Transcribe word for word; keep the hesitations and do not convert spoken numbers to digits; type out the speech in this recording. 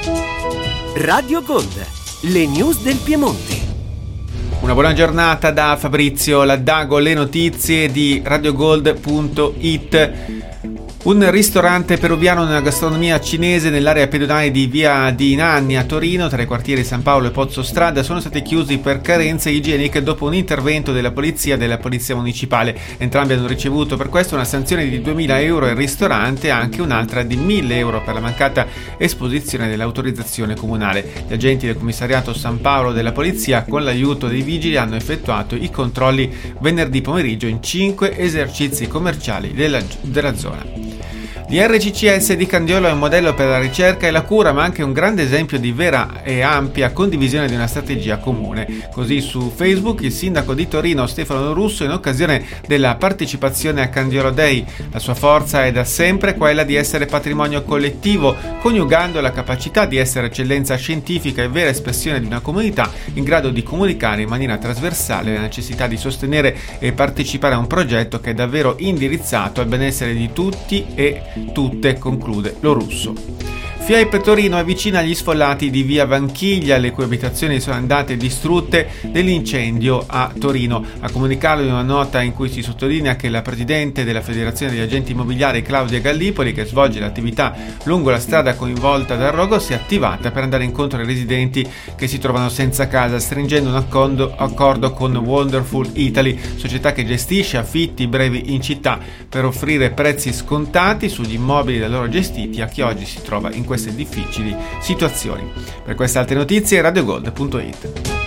Radio Gold, le news del Piemonte. Una buona giornata da Fabrizio Laddago, le notizie di radiogold punto it. Un ristorante peruviano nella gastronomia cinese nell'area pedonale di via di Nanni a Torino, tra i quartieri San Paolo e Pozzo Strada, sono stati chiusi per carenze igieniche dopo un intervento della polizia e della polizia municipale. Entrambi hanno ricevuto per questo una sanzione di duemila euro il ristorante e anche un'altra di mille euro per la mancata esposizione dell'autorizzazione comunale. Gli agenti del commissariato San Paolo della polizia, con l'aiuto dei vigili, hanno effettuato i controlli venerdì pomeriggio in cinque esercizi commerciali della, della zona. L'I R C C S di Candiolo è un modello per la ricerca e la cura, ma anche un grande esempio di vera e ampia condivisione di una strategia comune. Così su Facebook il sindaco di Torino Stefano Russo, in occasione della partecipazione a Candiolo Day: la sua forza è da sempre quella di essere patrimonio collettivo, coniugando la capacità di essere eccellenza scientifica e vera espressione di una comunità in grado di comunicare in maniera trasversale la necessità di sostenere e partecipare a un progetto che è davvero indirizzato al benessere di tutti e tutte, conclude lo Russo. F I A P Torino è vicina agli sfollati di via Vanchiglia, le cui abitazioni sono andate distrutte nell'incendio a Torino. A comunicarlo in una nota in cui si sottolinea che la presidente della Federazione degli Agenti Immobiliari, Claudia Gallipoli, che svolge l'attività lungo la strada coinvolta dal rogo, si è attivata per andare incontro ai residenti che si trovano senza casa, stringendo un accordo, accordo con Wonderful Italy, società che gestisce affitti brevi in città, per offrire prezzi scontati sugli immobili da loro gestiti a chi oggi si trova in queste difficili situazioni. Per queste altre notizie, radiogold punto it.